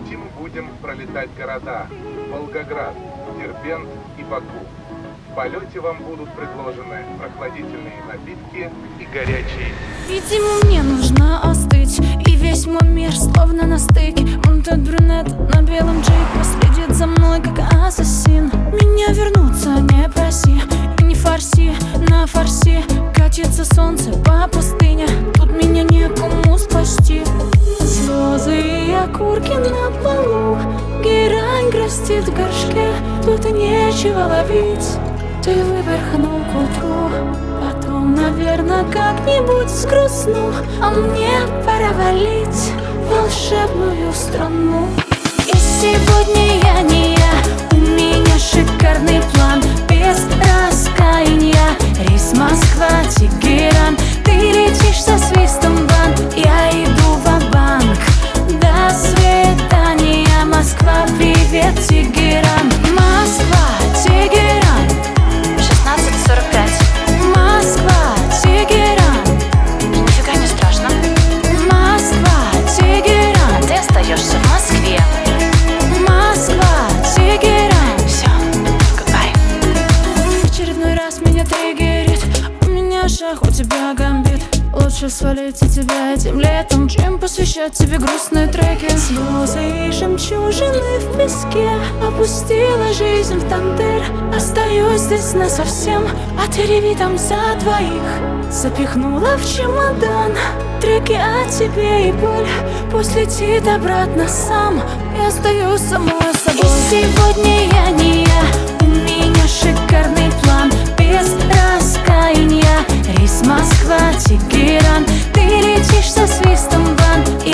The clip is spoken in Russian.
пути мы будем пролетать города Волгоград, Дербент и Баку. В полете вам будут предложены прохладительные напитки и горячие. Видимо, мне нужно остыть, и весь мой мир словно на стыке. Он тот брюнет на белом джипе следит за мной, как ассасин. Меня вернуться не проси, и не фарси, на фарси катится солнце по пустыне. Тут меня некому спасти. Слезы и окурки на полу, герань грустит в горшке. Тут и нечего ловить, ты выверхнул к утру. Потом, наверное, как-нибудь сгрустну, а мне пора валить в волшебную страну. И сегодня я не я, у меня шикарный план, без раскаяния. Рейс Москва-Тегеран, ты летишь со свистом банд, я иду ва-банк. До свидания, Москва, привет, Тегеран. Москва-Тегеран 16:45. Москва-Тегеран, Нифига не страшно. Москва-Тегеран, Ты остаешься в Москве. Москва-Тегеран. Все, goodbye. В очередной раз меня триггерит, у меня шах, у тебя гамбит. Лучше свалить от тебя этим летом, чем посвящать тебе грустные треки. Слезы и жемчужины в песке, опустила жизнь в тандыр. Остаюсь здесь насовсем, а ты реви там за двоих. Запихнула в чемодан треки о тебе и боль. Пусть летит обратно сам, я остаюсь самой собой. И сегодня я не я, у меня шикарный план, без раскаяния. Рейс Москва-Тегеран, ты летишь со свистом банд,